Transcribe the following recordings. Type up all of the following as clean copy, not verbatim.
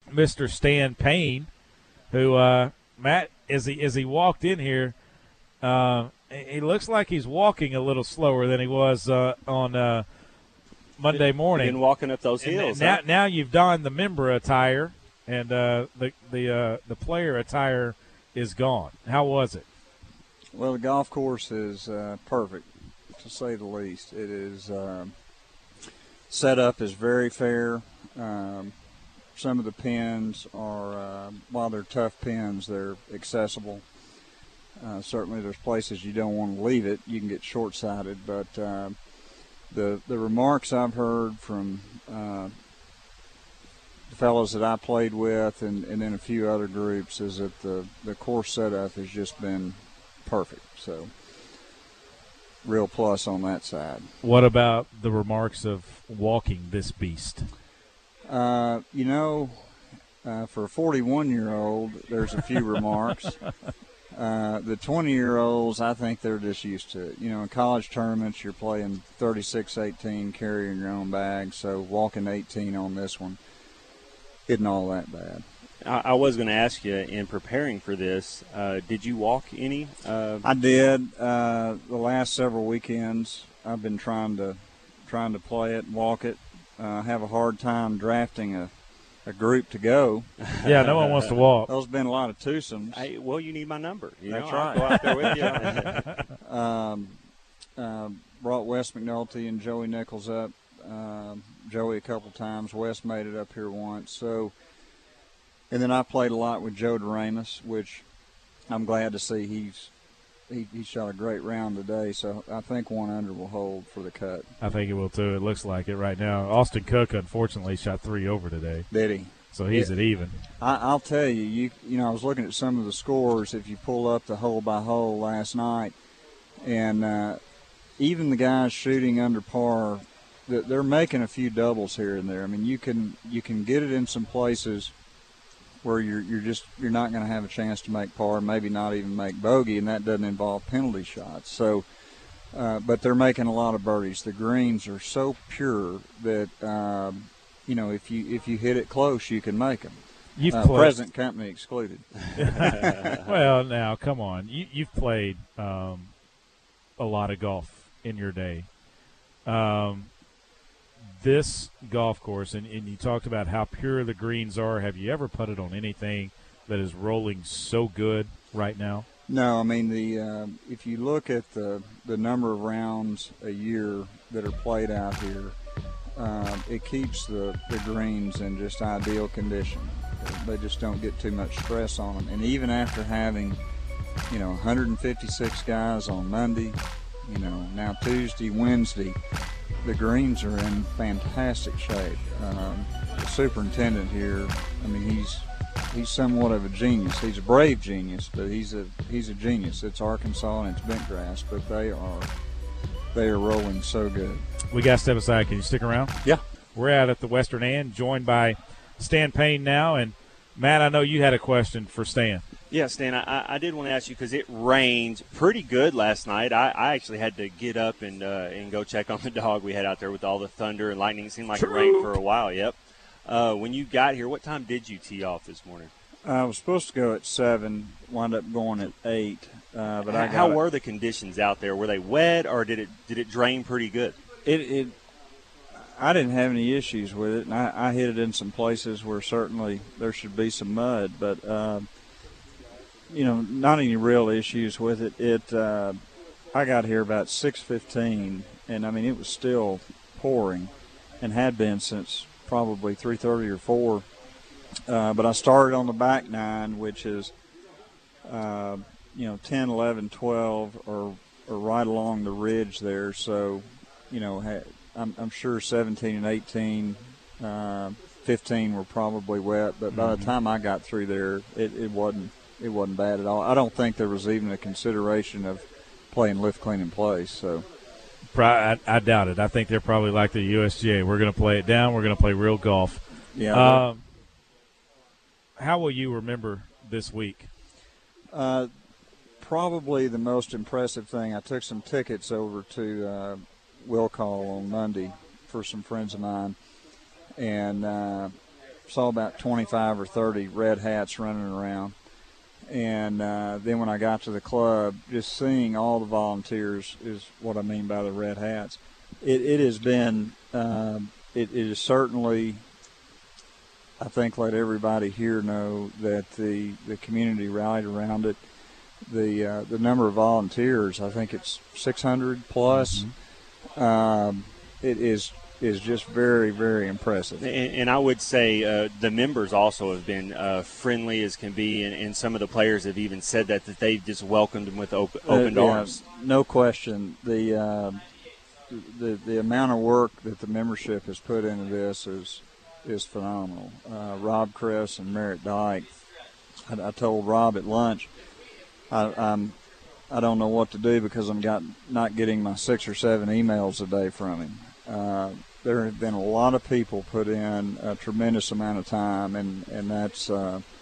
Mr. Stan Payne, who Matt, as he walked in here, he looks like he's walking a little slower than he was on Monday morning. Been walking up those hills. Now you've donned the member attire, and the player attire is gone. How was it? Well, the golf course is perfect, to say the least. It is setup is very fair. Some of the pins are, while they're tough pins, they're accessible. Certainly there's places you don't want to leave it. You can get short-sighted, but the remarks I've heard from the fellows that I played with and then a few other groups is that the course setup has just been perfect. So real plus on that side. What about the remarks of walking this beast? For a 41-year-old, there's a few remarks. The 20-year-olds, I think they're just used to it. In college tournaments, you're playing 36-18, carrying your own bag, so walking 18 on this one isn't all that bad. I was going to ask you, in preparing for this, did you walk any? I did. The last several weekends, I've been trying to play it, walk it. Have a hard time drafting a group to go. Yeah, no one wants to walk. There's been a lot of twosomes. Hey, well, you need my number. That's right. right. I'll go out there with you. Brought Wes McNulty and Joey Nichols up. Joey a couple times. Wes made it up here once. So, and then I played a lot with Joe DeRamus, which I'm glad to see he shot a great round today, so I think 1 under will hold for the cut. I think it will too. It looks like it right now. Austin Cook, unfortunately, shot 3 over today. Did he? So he's at even. I'll tell you, I was looking at some of the scores if you pull up the hole by hole last night, and even the guys shooting under par, they're making a few doubles here and there. I mean, you can get it in some places where you're not going to have a chance to make par, maybe not even make bogey, and that doesn't involve penalty shots. So, but they're making a lot of birdies. The greens are so pure that if you hit it close, you can make them. Present company excluded. Well, now come on, you've played a lot of golf in your day. This golf course, and you talked about how pure the greens are. Have you ever putted on anything that is rolling so good right now? No, I mean, if you look at the number of rounds a year that are played out here, it keeps the greens in just ideal condition. They just don't get too much stress on them. And even after having, 156 guys on Monday, now Tuesday, Wednesday, the greens are in fantastic shape. The superintendent here, I mean, he's somewhat of a genius. He's a brave genius, but he's a genius. It's Arkansas and it's bent grass, but they are rolling so good. We got to step aside. Can you stick around? Yeah. We're out at the Western End, joined by Stan Payne now. And, Matt, I know you had a question for Stan. Yeah, Stan, I did want to ask you because it rained pretty good last night. I actually had to get up and go check on the dog we had out there with all the thunder and lightning. It seemed like it rained for a while, yep. When you got here, what time did you tee off this morning? I was supposed to go at 7, wound up going at 8. But how were the conditions out there? Were they wet or did it drain pretty good? I didn't have any issues with it, and I hit it in some places where certainly there should be some mud, but not any real issues with it. I got here about 6:15, and I mean it was still pouring, and had been since probably 3:30 or 4. But I started on the back 9, which is 10, 11, 12, or right along the ridge there. So, I'm sure 17 and 18, 15 were probably wet, but by the time I got through there, it wasn't bad at all. I don't think there was even a consideration of playing lift, clean, and place. So, I doubt it. I think they're probably like the USGA. We're going to play it down. We're going to play real golf. Yeah. How will you remember this week? Probably the most impressive thing. I took some tickets over to Will Call on Monday for some friends of mine, and saw about 25 or 30 red hats running around. And then when I got to the club, just seeing all the volunteers is what I mean by the red hats. It has been, it is certainly, I think, let everybody here know that the community rallied around it. The number of volunteers, I think it's 600 plus. Mm-hmm. It is just very, very impressive. And I would say the members also have been friendly as can be, and some of the players have even said that they've just welcomed them with open arms. No question. The amount of work that the membership has put into this is phenomenal. Rob Chris and Merritt Dyke. I told Rob at lunch, I don't know what to do because I'm not getting my 6 or 7 emails a day from him. There have been a lot of people put in a tremendous amount of time, and that's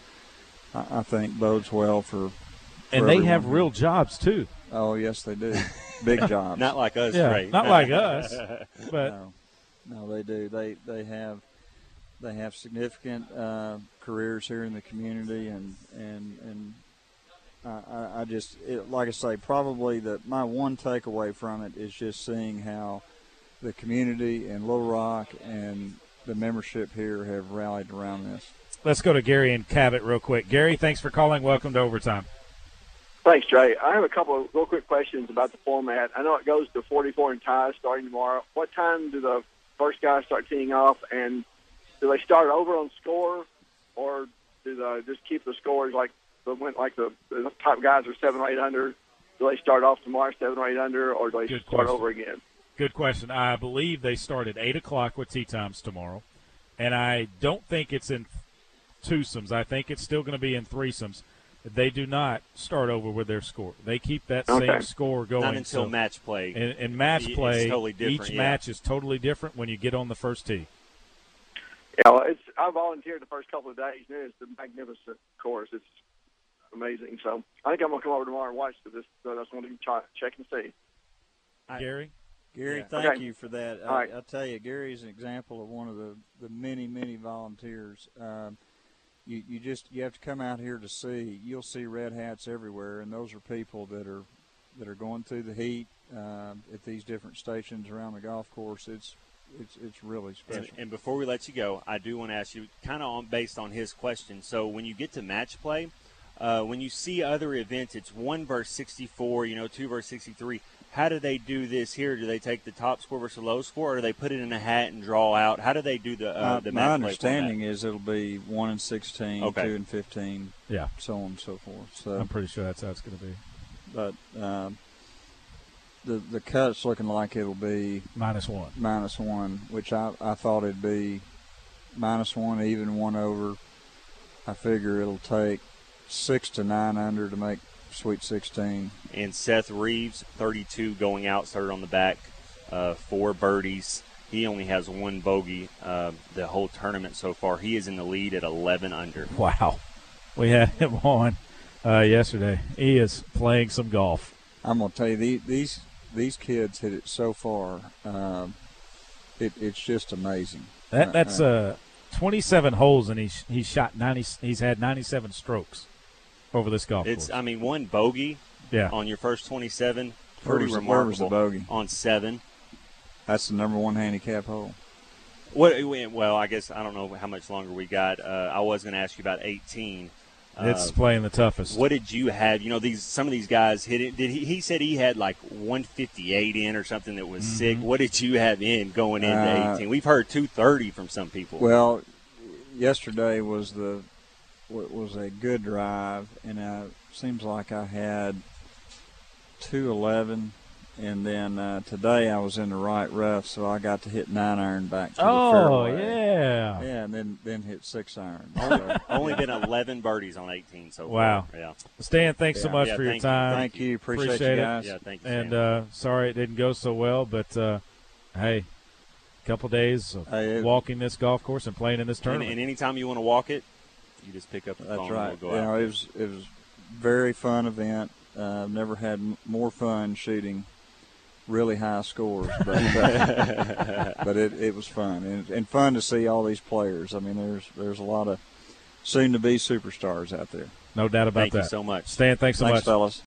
I think bodes well for and they have real jobs too. Oh yes, they do. Big jobs. Not like us, yeah, right? Not like us, but no, they do. They have significant careers here in the community, and I just like I say, probably my one takeaway from it is just seeing how the community in Little Rock and the membership here have rallied around this. Let's go to Gary and Cabot real quick. Gary, thanks for calling. Welcome to Overtime. Thanks, Jay. I have a couple of real quick questions about the format. I know it goes to 44 and ties starting tomorrow. What time do the first guys start teeing off, and do they start over on score, or do they just keep the scores like the top guys are 7 or 8 under? Do they start off tomorrow 7 or 8 under, or do they start over again? Good question. I believe they start at 8 o'clock with tee times tomorrow, and I don't think it's in twosomes. I think it's still going to be in threesomes. They do not start over with their score. They keep that same score going. Not until match play. In match play, it's totally different, each match is totally different when you get on the first tee. Yeah, well, I volunteered the first couple of days, and it's a magnificent course. It's amazing. So I think I'm going to come over tomorrow and watch this. So I just want to check and see. Gary? Gary, Yeah. thank you for that. All right. I'll tell you, Gary is an example of one of the many, many volunteers. You have to come out here to see. You'll see red hats everywhere, and those are people that are going through the heat at these different stations around the golf course. It's really special. And before we let you go, I do want to ask you, kind of based on his question. So when you get to match play, when you see other events, it's 1 versus 64, 2 versus 63. How do they do this here? Do they take the top score versus the low score, or do they put it in a hat and draw out? How do they do the match play? My understanding is it'll be 1 and 16, okay. 2 and 15, yeah, so on and so forth. So I'm pretty sure that's how it's going to be. But the cut's looking like it'll be -1. -1, which I thought it'd be -1, even 1 over. I figure it'll take 6 to 9 under to make Sweet 16. And Seth Reeves, 32, going out, started on the back, 4 birdies. He only has 1 bogey the whole tournament so far. He is in the lead at 11 under. Wow. We had him on yesterday. He is playing some golf. I'm going to tell you, these kids hit it so far. It's just amazing. That's 27 holes, and he's shot 90. He's had 97 strokes over this golf course. I mean, 1 bogey on your first 27, pretty remarkable. Where was the bogey? On 7. That's the number 1 handicap hole. Well, I guess I don't know how much longer we got. I was going to ask you about 18. It's playing the toughest. What did you have? Some of these guys hit it. He said he had like 158 in or something that was sick. What did you have in going into 18? We've heard 230 from some people. Well, yesterday was a good drive, and it seems like I had 211, and then today I was in the right rough, so I got to hit 9-iron back to the fairway. Yeah, and then hit 6-iron. Only been 11 birdies on 18 so far. Wow. Yeah. Stan, thanks so much for your time. Thank you. Appreciate you guys. Yeah, thank you. And sorry it didn't go so well, but hey, a couple days of walking this golf course and playing in this tournament. And anytime you want to walk it, you just pick up the phone. That's right. And we'll go out. It was very fun event. I've never had more fun shooting really high scores, but but it was fun and fun to see all these players. I mean, there's a lot of soon to be superstars out there. No doubt about that. Thank you so much. Stan, thanks so much. Thanks, fellas.